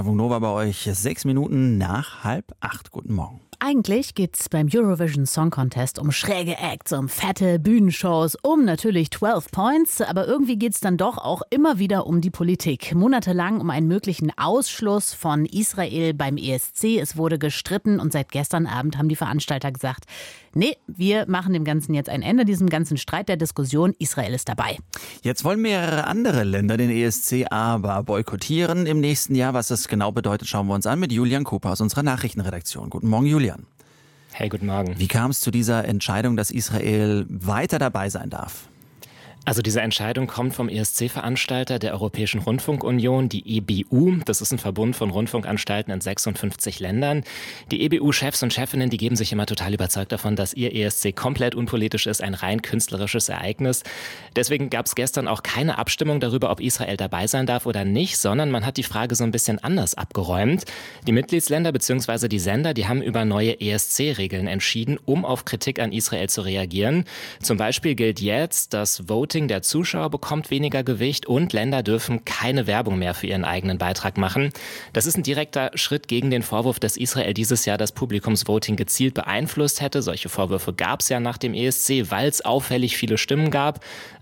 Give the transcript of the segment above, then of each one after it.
Nova bei euch 6 Minuten nach 7:30. Guten Morgen. Eigentlich geht's beim Eurovision Song Contest um schräge Acts, um fette Bühnenshows, um natürlich 12 Points. Aber irgendwie geht's dann doch auch immer wieder um die Politik. Monatelang um einen möglichen Ausschluss von Israel beim ESC. Es wurde gestritten und seit gestern Abend haben die Veranstalter gesagt, nee, wir machen dem Ganzen jetzt ein Ende, diesem ganzen Streit der Diskussion. Israel ist dabei. Jetzt wollen mehrere andere Länder den ESC aber boykottieren im nächsten Jahr. Was das genau bedeutet, schauen wir uns an mit Julian Cooper aus unserer Nachrichtenredaktion. Guten Morgen, Julian. Hey, guten Morgen. Wie kam es zu dieser Entscheidung, dass Israel weiter dabei sein darf? Also diese Entscheidung kommt vom ESC-Veranstalter der Europäischen Rundfunkunion, die EBU. Das ist ein Verbund von Rundfunkanstalten in 56 Ländern. Die EBU-Chefs und Chefinnen, die geben sich immer total überzeugt davon, dass ihr ESC komplett unpolitisch ist, ein rein künstlerisches Ereignis. Deswegen gab es gestern auch keine Abstimmung darüber, ob Israel dabei sein darf oder nicht, sondern man hat die Frage so ein bisschen anders abgeräumt. Die Mitgliedsländer bzw. die Sender, die haben über neue ESC-Regeln entschieden, um auf Kritik an Israel zu reagieren. Zum Beispiel gilt jetzt, dass Voting der Zuschauer bekommt weniger Gewicht und Länder dürfen keine Werbung mehr für ihren eigenen Beitrag machen. Das ist ein direkter Schritt gegen den Vorwurf, dass Israel dieses Jahr das Publikumsvoting gezielt beeinflusst hätte. Solche Vorwürfe gab es ja nach dem ESC, weil es auffällig viele Stimmen gab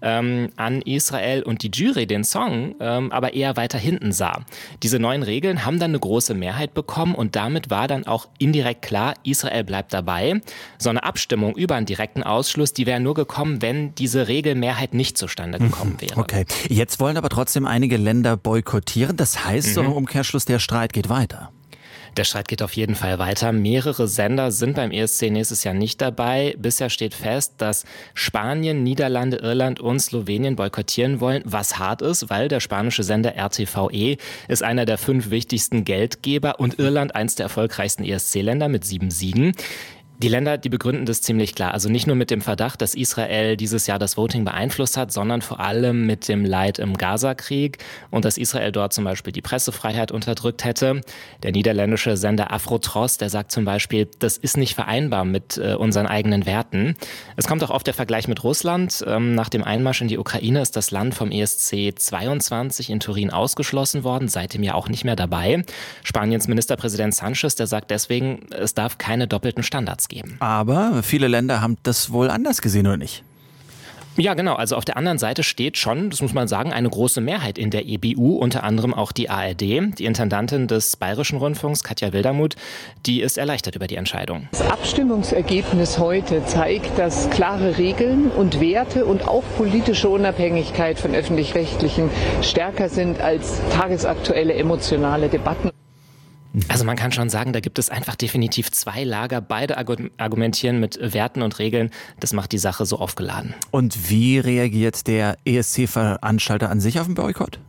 an Israel und die Jury den Song aber eher weiter hinten sah. Diese neuen Regeln haben dann eine große Mehrheit bekommen und damit war dann auch indirekt klar, Israel bleibt dabei. So eine Abstimmung über einen direkten Ausschluss, die wäre nur gekommen, wenn diese Regelmehrheit nicht zustande gekommen wäre. Okay, jetzt wollen aber trotzdem einige Länder boykottieren. Das heißt, so im Umkehrschluss, der Streit geht weiter. Der Streit geht auf jeden Fall weiter. Mehrere Sender sind beim ESC nächstes Jahr nicht dabei. Bisher steht fest, dass Spanien, Niederlande, Irland und Slowenien boykottieren wollen, was hart ist, weil der spanische Sender RTVE ist einer der 5 wichtigsten Geldgeber und Irland eins der erfolgreichsten ESC-Länder mit 7 Siegen. Die Länder, die begründen das ziemlich klar. Also nicht nur mit dem Verdacht, dass Israel dieses Jahr das Voting beeinflusst hat, sondern vor allem mit dem Leid im Gazakrieg und dass Israel dort zum Beispiel die Pressefreiheit unterdrückt hätte. Der niederländische Sender Afro-Tros, der sagt zum Beispiel, das ist nicht vereinbar mit unseren eigenen Werten. Es kommt auch oft der Vergleich mit Russland. Nach dem Einmarsch in die Ukraine ist das Land vom ESC 22 in Turin ausgeschlossen worden, seitdem ja auch nicht mehr dabei. Spaniens Ministerpräsident Sánchez, der sagt deswegen, es darf keine doppelten Standards geben. Aber viele Länder haben das wohl anders gesehen, oder nicht? Ja, genau. Also auf der anderen Seite steht schon, das muss man sagen, eine große Mehrheit in der EBU, unter anderem auch die ARD. Die Intendantin des Bayerischen Rundfunks, Katja Wildermuth, die ist erleichtert über die Entscheidung. Das Abstimmungsergebnis heute zeigt, dass klare Regeln und Werte und auch politische Unabhängigkeit von Öffentlich-Rechtlichen stärker sind als tagesaktuelle emotionale Debatten. Also man kann schon sagen, da gibt es einfach definitiv 2 Lager. Beide argumentieren mit Werten und Regeln. Das macht die Sache so aufgeladen. Und wie reagiert der ESC-Veranstalter an sich auf den Boykott?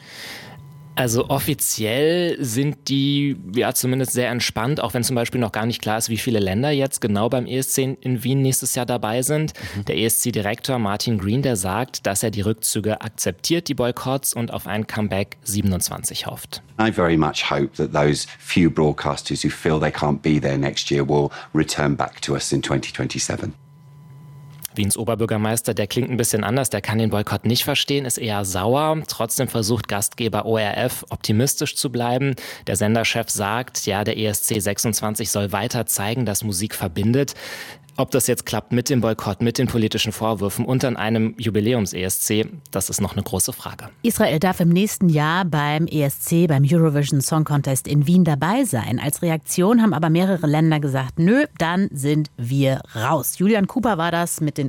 Also offiziell sind die ja zumindest sehr entspannt, auch wenn zum Beispiel noch gar nicht klar ist, wie viele Länder jetzt genau beim ESC in Wien nächstes Jahr dabei sind. Der ESC-Direktor Martin Green, der sagt, dass er die Rückzüge akzeptiert, die Boykotts, und auf ein Comeback 27 hofft. I very much hope that those few broadcasters who feel they can't be there next year will return back to us in 2027. Wiens Oberbürgermeister, der klingt ein bisschen anders, der kann den Boykott nicht verstehen, ist eher sauer. Trotzdem versucht Gastgeber ORF optimistisch zu bleiben. Der Senderchef sagt, ja, der ESC 26 soll weiter zeigen, dass Musik verbindet. Ob das jetzt klappt mit dem Boykott, mit den politischen Vorwürfen und an einem Jubiläums-ESC, das ist noch eine große Frage. Israel darf im nächsten Jahr beim ESC, beim Eurovision Song Contest in Wien dabei sein. Als Reaktion haben aber mehrere Länder gesagt, nö, dann sind wir raus. Julian Cooper war das mit den